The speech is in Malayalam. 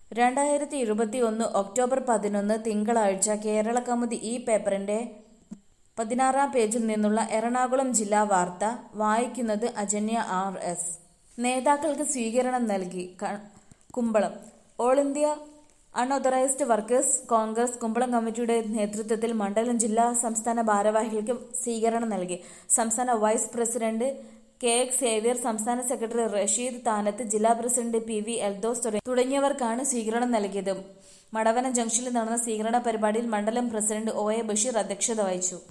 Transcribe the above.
2021 ഒക്ടോബർ 11 തിങ്കളാഴ്ച കേരള കൗമുദി ഈ പേപ്പറിന്റെ 16-ാം പേജിൽ നിന്നുള്ള എറണാകുളം ജില്ലാ വാർത്ത വായിക്കുന്നത് അജന്യ ആർ.എസ്. നേതാക്കൾക്ക് സ്വീകരണം നൽകി Kumbalam. All India Unauthorised Workers Congress Kumbalam കമ്മിറ്റിയുടെ നേതൃത്വത്തിൽ മണ്ഡലം ജില്ലാ സംസ്ഥാന ഭാരവാഹികൾക്ക് സ്വീകരണം നൽകി. സംസ്ഥാന വൈസ് പ്രസിഡന്റ് കെ.എക്സ്. സേവ്യർ, സംസ്ഥാന സെക്രട്ടറി റഷീദ് താനത്ത്, ജില്ലാ പ്രസിഡന്റ് പി.വി. എൽദോസ് തുടങ്ങിയവർക്കാണ് സ്വീകരണം നൽകിയത്. മടവന ജംഗ്ഷനിൽ നടന്ന സ്വീകരണ പരിപാടിയിൽ മണ്ഡലം പ്രസിഡന്റ് ഒ.എ. ബഷീർ അധ്യക്ഷത വഹിച്ചു.